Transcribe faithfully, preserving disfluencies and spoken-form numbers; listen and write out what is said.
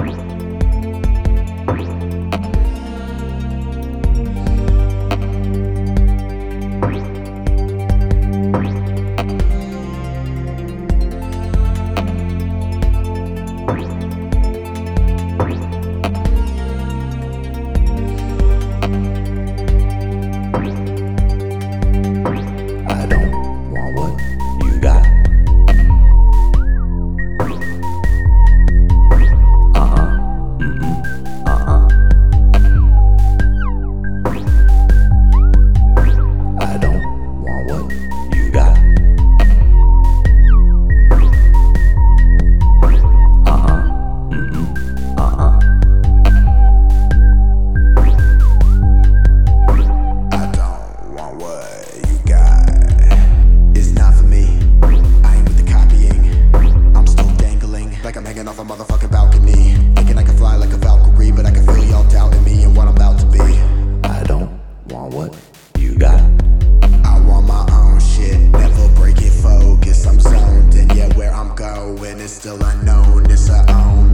I don't want what you got. Uh-uh. Mm-mm. Uh-uh. I don't want what you got. Uh-uh. Mm-mm. Uh-uh. I don't want what you got. It's not for me. I ain't with the copying. I'm still dangling like I'm hanging off a motherfucking balcony, thinking I can fly like a Valkyrie, but I can feel y'all doubting me and what I'm about to be. I don't want what you got. I want my own shit, never break it, focus. I'm zoned in, yeah, where I'm going is still unknown. It's a own